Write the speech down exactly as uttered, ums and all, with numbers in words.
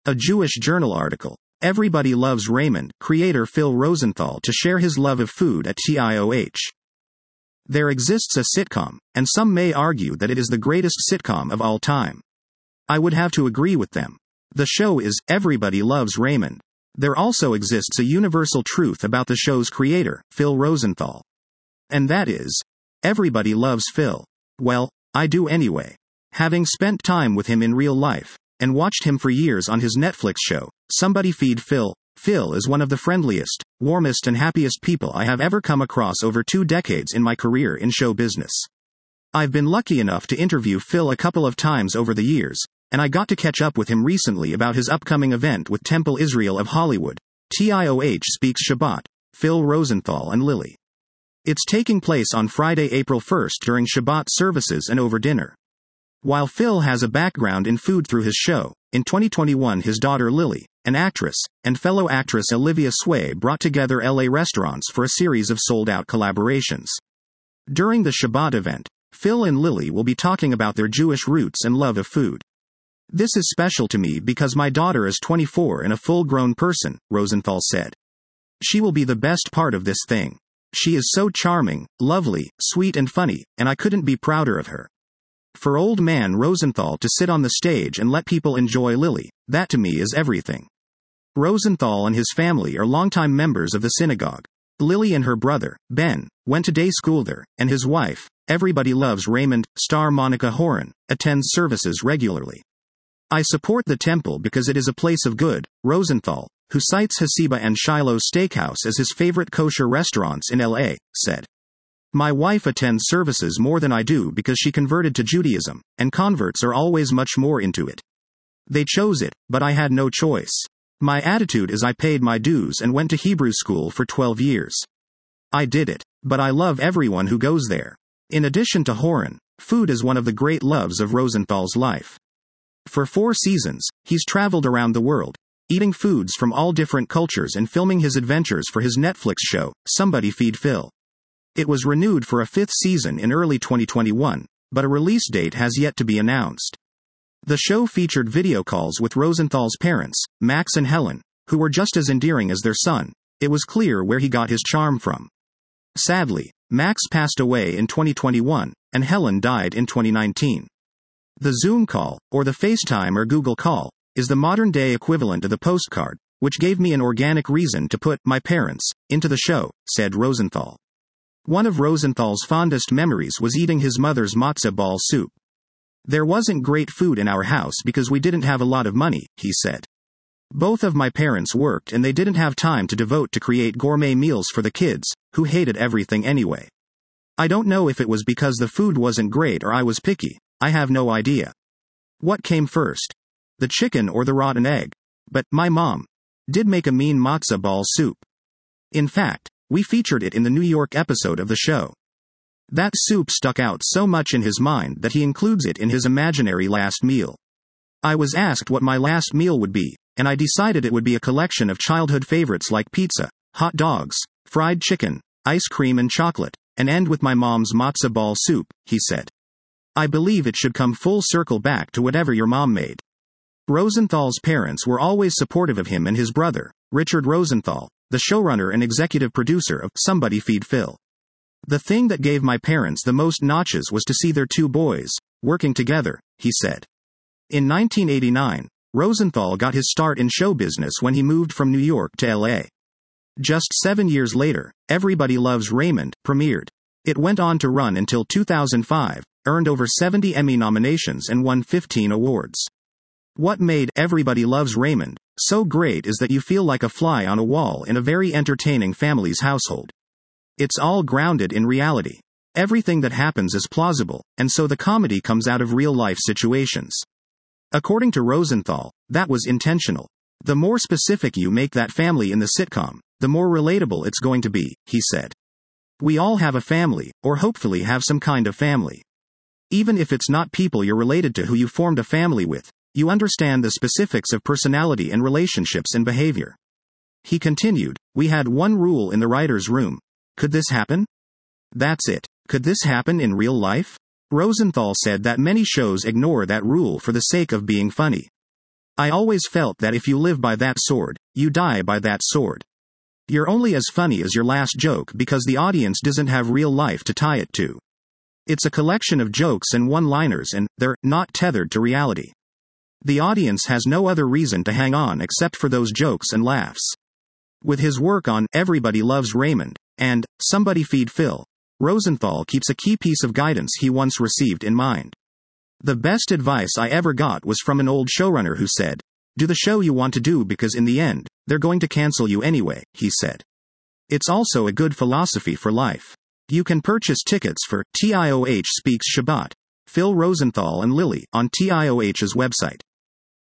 A Jewish Journal article. Everybody loves Raymond, creator Phil Rosenthal to share his love of food at T I O H. There exists a sitcom, and some may argue that it is the greatest sitcom of all time. I would have to agree with them. The show is Everybody Loves Raymond. There also exists a universal truth about the show's creator, Phil Rosenthal. And that is, everybody loves Phil. Well, I do anyway. Having spent time with him in real life, and watched him for years on his Netflix show, Somebody Feed Phil, Phil is one of the friendliest, warmest and happiest people I have ever come across over two decades in my career in show business. I've been lucky enough to interview Phil a couple of times over the years, and I got to catch up with him recently about his upcoming event with Temple Israel of Hollywood, T I O H Speaks Shabbat, Phil Rosenthal and Lily. It's taking place on Friday, April first during Shabbat services and over dinner. While Phil has a background in food through his show, in twenty twenty-one his daughter Lily, an actress, and fellow actress Olivia Sway brought together L A restaurants for a series of sold-out collaborations. During the Shabbat event, Phil and Lily will be talking about their Jewish roots and love of food. This is special to me because my daughter is twenty-four and a full-grown person, Rosenthal said. She will be the best part of this thing. She is so charming, lovely, sweet and funny, and I couldn't be prouder of her. For old man Rosenthal to sit on the stage and let people enjoy Lily, that to me is everything. Rosenthal and his family are longtime members of the synagogue. Lily and her brother, Ben, went to day school there, and his wife, Everybody Loves Raymond, star Monica Horan, attends services regularly. I support the temple because it is a place of good, Rosenthal, who cites Hasiba and Shiloh Steakhouse as his favorite kosher restaurants in L A, said. My wife attends services more than I do because she converted to Judaism, and converts are always much more into it. They chose it, but I had no choice. My attitude is I paid my dues and went to Hebrew school for twelve years. I did it, but I love everyone who goes there. In addition to Horan, food is one of the great loves of Rosenthal's life. For four seasons, he's traveled around the world, eating foods from all different cultures and filming his adventures for his Netflix show, Somebody Feed Phil. It was renewed for a fifth season in early twenty twenty-one, but a release date has yet to be announced. The show featured video calls with Rosenthal's parents, Max and Helen, who were just as endearing as their son. It was clear where he got his charm from. Sadly, Max passed away in twenty twenty-one, and Helen died in twenty nineteen. The Zoom call, or the FaceTime or Google call, is the modern-day equivalent of the postcard, which gave me an organic reason to put my parents into the show, said Rosenthal. One of Rosenthal's fondest memories was eating his mother's matzo ball soup. There wasn't great food in our house because we didn't have a lot of money, he said. Both of my parents worked and they didn't have time to devote to create gourmet meals for the kids, who hated everything anyway. I don't know if it was because the food wasn't great or I was picky. I have no idea. What came first? The chicken or the rotten egg? But my mom did make a mean matzo ball soup. In fact, we featured it in the New York episode of the show. That soup stuck out so much in his mind that he includes it in his imaginary last meal. I was asked what my last meal would be, and I decided it would be a collection of childhood favorites like pizza, hot dogs, fried chicken, ice cream and chocolate, and end with my mom's matzo ball soup, he said. I believe it should come full circle back to whatever your mom made. Rosenthal's parents were always supportive of him and his brother, Richard Rosenthal, the showrunner and executive producer of Somebody Feed Phil. The thing that gave my parents the most notches was to see their two boys working together, he said. In nineteen eighty-nine, Rosenthal got his start in show business when he moved from New York to L A. Just seven years later, Everybody Loves Raymond premiered. It went on to run until two thousand five, earned over seventy Emmy nominations and won fifteen awards. What made Everybody Loves Raymond so great is that you feel like a fly on a wall in a very entertaining family's household. It's all grounded in reality. Everything that happens is plausible, and so the comedy comes out of real-life situations. According to Rosenthal, that was intentional. The more specific you make that family in the sitcom, the more relatable it's going to be, he said. We all have a family, or hopefully have some kind of family. Even if it's not people you're related to who you formed a family with, you understand the specifics of personality and relationships and behavior. He continued, we had one rule in the writer's room. Could this happen? That's it. Could this happen in real life? Rosenthal said that many shows ignore that rule for the sake of being funny. I always felt that if you live by that sword, you die by that sword. You're only as funny as your last joke because the audience doesn't have real life to tie it to. It's a collection of jokes and one-liners and they're not tethered to reality. The audience has no other reason to hang on except for those jokes and laughs. With his work on Everybody Loves Raymond and Somebody Feed Phil, Rosenthal keeps a key piece of guidance he once received in mind. The best advice I ever got was from an old showrunner who said, "Do the show you want to do because in the end, they're going to cancel you anyway," he said. It's also a good philosophy for life. You can purchase tickets for T I O H Speaks Shabbat, Phil Rosenthal and Lily on T I O H's website.